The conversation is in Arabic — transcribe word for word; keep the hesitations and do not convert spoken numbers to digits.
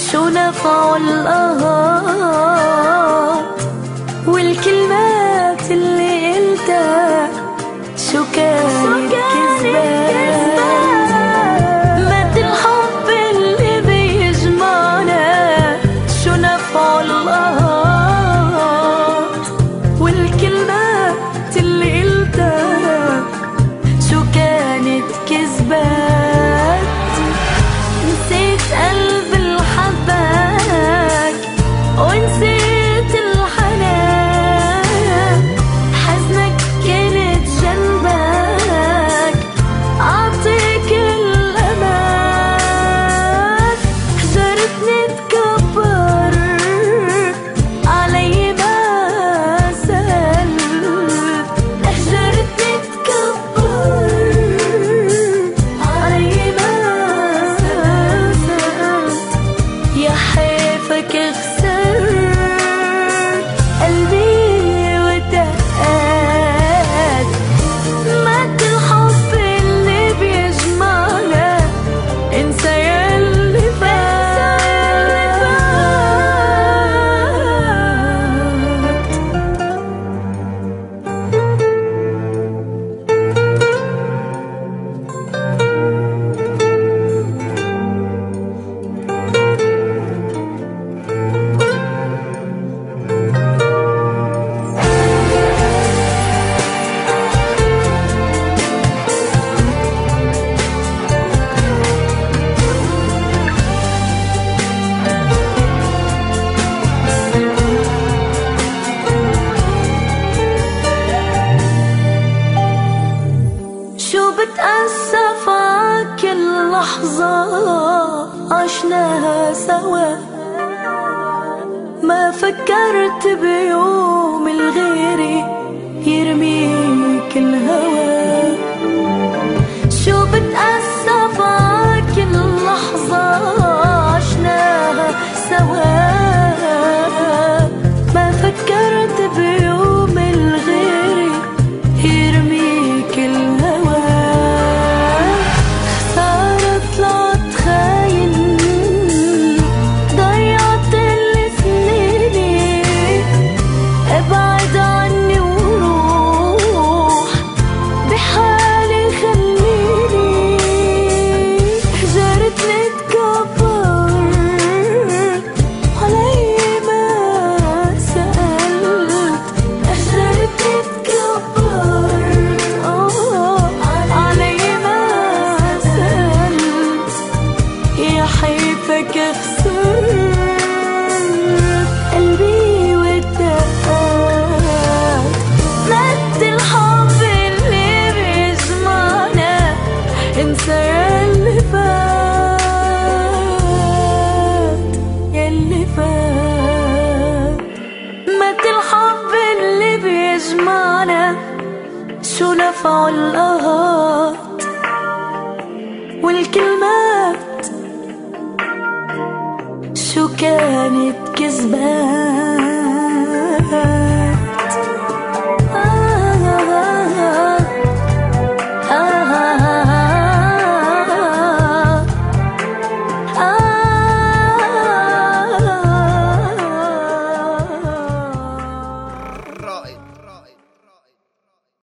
شو نفعوا القهار والكلمات اللي قلتها شو كانت كذبة. مات الحب اللي بيجمعنا شو نفعوا القهار والكلمات اللي قلتها شو كانت كذبات. نسيت قلب الحباك ونسيت الحنان، حزنك كنت جنبك أعطيك الأمان. حجرتني تكبر علي ما سألت، حجرتني تكبر علي ما سألت. يا حيفك خسرت قلبي ودقات. مات الحب اللي بيجمعنا انسى ياللي فات. شو بتأسف عكل لحظة عشناها سوا، ما فكرت بيوم الغيري يرميك الهوى. شو بتأسف عكل لحظة عشناها سوا، ما فكرت بيوم الغيري يرميك الهوى. خسارة طلعت خاين ضيعت اللي سنيني، ابعد عني وروح بحالي خليني. حجرتني تكبر علي ما سألت، حجرتني تكبر آه علي ما سألت. يا حيفك خسرت قلبي ودقات. مات الحب اللي بيجمعنا انسى ياللي فات، ياللي فات. مات الحب اللي بيجمعنا شو نفعوا القهات والكلمات شو كانت كذبة.